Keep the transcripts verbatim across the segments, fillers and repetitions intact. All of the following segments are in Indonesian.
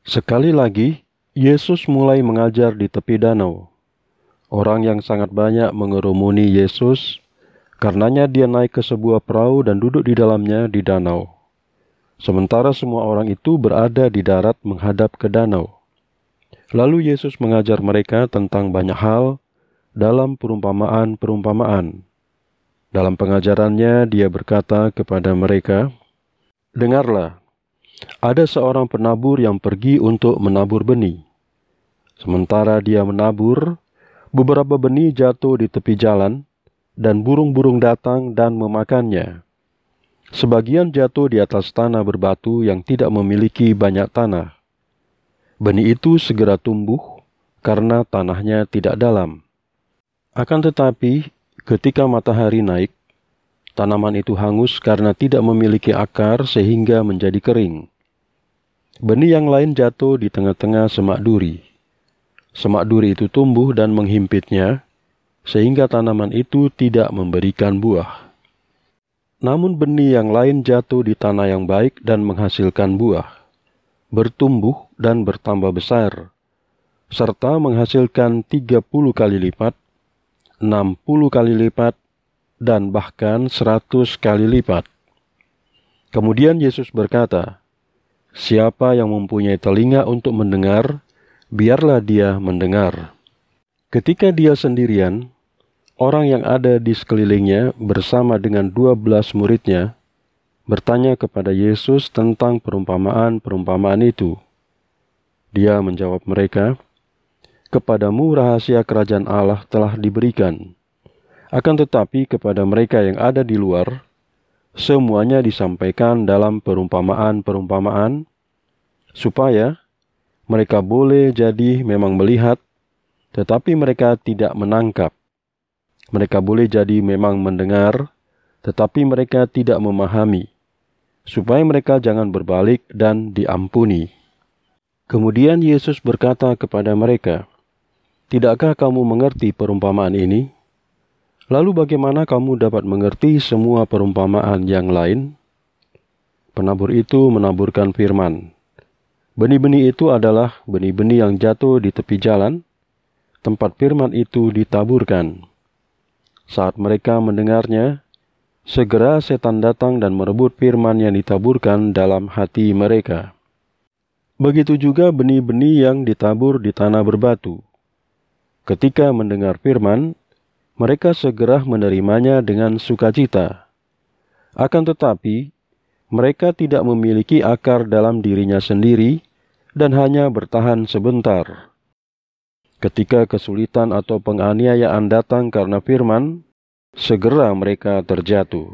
Sekali lagi, Yesus mulai mengajar di tepi danau. Orang yang sangat banyak mengerumuni Yesus, karenanya dia naik ke sebuah perahu dan duduk di dalamnya di danau. Sementara semua orang itu berada di darat menghadap ke danau. Lalu Yesus mengajar mereka tentang banyak hal dalam perumpamaan-perumpamaan. Dalam pengajarannya, dia berkata kepada mereka, "Dengarlah, ada seorang penabur yang pergi untuk menabur benih. Sementara dia menabur, beberapa benih jatuh di tepi jalan, dan burung-burung datang dan memakannya. Sebagian jatuh di atas tanah berbatu yang tidak memiliki banyak tanah. Benih itu segera tumbuh karena tanahnya tidak dalam. Akan tetapi, ketika matahari naik, tanaman itu hangus karena tidak memiliki akar sehingga menjadi kering. Benih yang lain jatuh di tengah-tengah semak duri. Semak duri itu tumbuh dan menghimpitnya, sehingga tanaman itu tidak memberikan buah. Namun benih yang lain jatuh di tanah yang baik dan menghasilkan buah, bertumbuh dan bertambah besar, serta menghasilkan tiga puluh kali lipat, enam puluh kali lipat, dan bahkan seratus kali lipat." Kemudian Yesus berkata, "Siapa yang mempunyai telinga untuk mendengar, biarlah dia mendengar." Ketika dia sendirian, orang yang ada di sekelilingnya bersama dengan dua belas muridnya bertanya kepada Yesus tentang perumpamaan-perumpamaan itu. Dia menjawab mereka, "Kepadamu rahasia kerajaan Allah telah diberikan. Akan tetapi kepada mereka yang ada di luar, semuanya disampaikan dalam perumpamaan-perumpamaan, supaya mereka boleh jadi memang melihat, tetapi mereka tidak menangkap. Mereka boleh jadi memang mendengar, tetapi mereka tidak memahami, supaya mereka jangan berbalik dan diampuni." Kemudian Yesus berkata kepada mereka, "Tidakkah kamu mengerti perumpamaan ini? Lalu bagaimana kamu dapat mengerti semua perumpamaan yang lain?" Penabur itu menaburkan firman. Benih-benih itu adalah benih-benih yang jatuh di tepi jalan, tempat firman itu ditaburkan. Saat mereka mendengarnya, segera setan datang dan merebut firman yang ditaburkan dalam hati mereka. Begitu juga benih-benih yang ditabur di tanah berbatu. Ketika mendengar firman, mereka segera menerimanya dengan sukacita. Akan tetapi, mereka tidak memiliki akar dalam dirinya sendiri dan hanya bertahan sebentar. Ketika kesulitan atau penganiayaan datang karena firman, segera mereka terjatuh.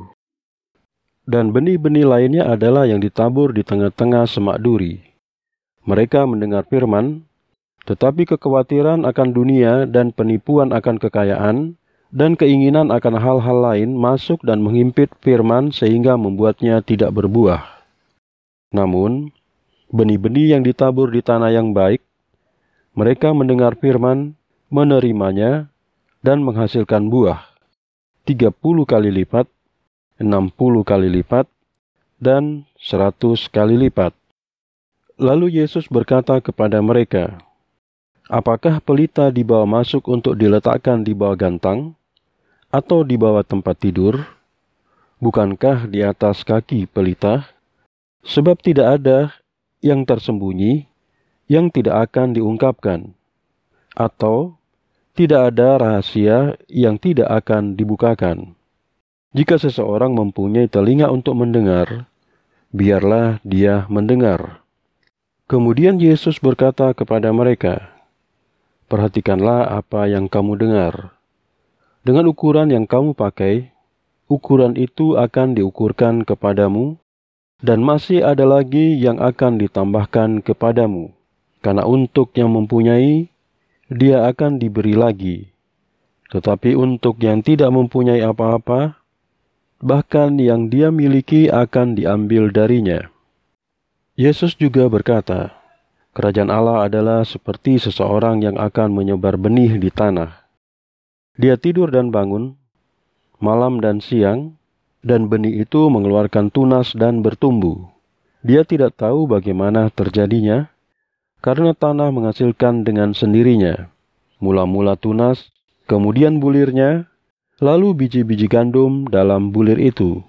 Dan benih-benih lainnya adalah yang ditabur di tengah-tengah semak duri. Mereka mendengar firman, tetapi kekhawatiran akan dunia dan penipuan akan kekayaan dan keinginan akan hal-hal lain masuk dan menghimpit firman sehingga membuatnya tidak berbuah. Namun, benih-benih yang ditabur di tanah yang baik, mereka mendengar firman, menerimanya, dan menghasilkan buah, tiga puluh kali lipat, enam puluh kali lipat, dan seratus kali lipat. Lalu Yesus berkata kepada mereka, "Apakah pelita dibawa masuk untuk diletakkan di bawah gantang, atau di bawah tempat tidur? Bukankah di atas kaki pelita? Sebab tidak ada yang tersembunyi yang tidak akan diungkapkan, atau tidak ada rahasia yang tidak akan dibukakan. Jika seseorang mempunyai telinga untuk mendengar, biarlah dia mendengar." Kemudian Yesus berkata kepada mereka, "Perhatikanlah apa yang kamu dengar. Dengan ukuran yang kamu pakai, ukuran itu akan diukurkan kepadamu, dan masih ada lagi yang akan ditambahkan kepadamu. Karena untuk yang mempunyai, dia akan diberi lagi. Tetapi untuk yang tidak mempunyai apa-apa, bahkan yang dia miliki akan diambil darinya." Yesus juga berkata, "Kerajaan Allah adalah seperti seseorang yang akan menyebar benih di tanah. Dia tidur dan bangun, malam dan siang, dan benih itu mengeluarkan tunas dan bertumbuh. Dia tidak tahu bagaimana terjadinya, karena tanah menghasilkan dengan sendirinya, mula-mula tunas, kemudian bulirnya, lalu biji-biji gandum dalam bulir itu.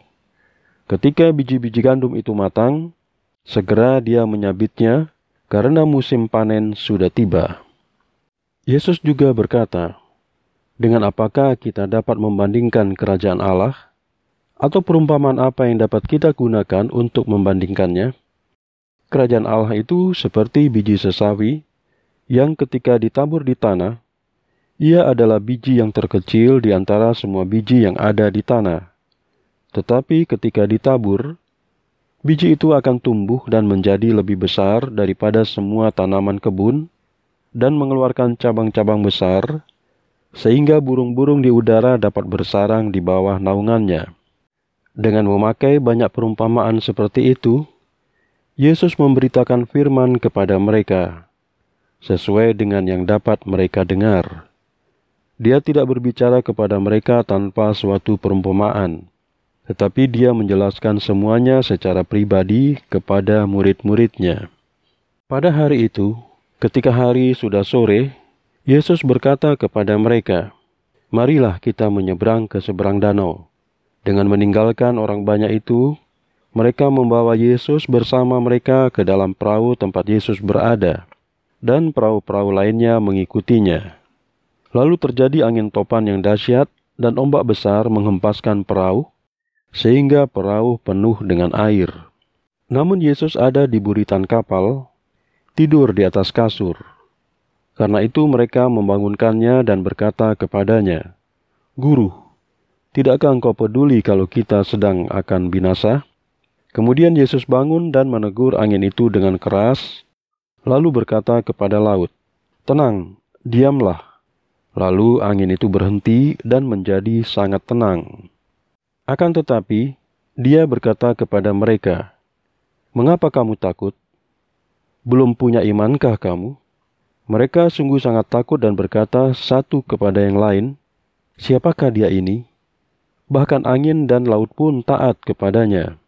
Ketika biji-biji gandum itu matang, segera dia menyabitnya, karena musim panen sudah tiba. Yesus juga berkata, "Dengan apakah kita dapat membandingkan kerajaan Allah? Atau perumpamaan apa yang dapat kita gunakan untuk membandingkannya? Kerajaan Allah itu seperti biji sesawi, yang ketika ditabur di tanah, ia adalah biji yang terkecil di antara semua biji yang ada di tanah. Tetapi ketika ditabur, biji itu akan tumbuh dan menjadi lebih besar daripada semua tanaman kebun, dan mengeluarkan cabang-cabang besar, sehingga burung-burung di udara dapat bersarang di bawah naungannya." Dengan memakai banyak perumpamaan seperti itu, Yesus memberitakan firman kepada mereka, sesuai dengan yang dapat mereka dengar. Dia tidak berbicara kepada mereka tanpa suatu perumpamaan, tetapi dia menjelaskan semuanya secara pribadi kepada murid-muridnya. Pada hari itu, ketika hari sudah sore, Yesus berkata kepada mereka, "Marilah kita menyeberang ke seberang danau." Dengan meninggalkan orang banyak itu, mereka membawa Yesus bersama mereka ke dalam perahu tempat Yesus berada, dan perahu-perahu lainnya mengikutinya. Lalu terjadi angin topan yang dahsyat, dan ombak besar menghempaskan perahu, sehingga perahu penuh dengan air. Namun Yesus ada di buritan kapal, tidur di atas kasur. Karena itu mereka membangunkannya dan berkata kepadanya, "Guru, tidakkah engkau peduli kalau kita sedang akan binasa?" Kemudian Yesus bangun dan menegur angin itu dengan keras, lalu berkata kepada laut, "Tenang, diamlah." Lalu angin itu berhenti dan menjadi sangat tenang. Akan tetapi, dia berkata kepada mereka, "Mengapa kamu takut? Belum punya imankah kamu?" Mereka sungguh sangat takut dan berkata satu kepada yang lain, "Siapakah dia ini? Bahkan angin dan laut pun taat kepadanya."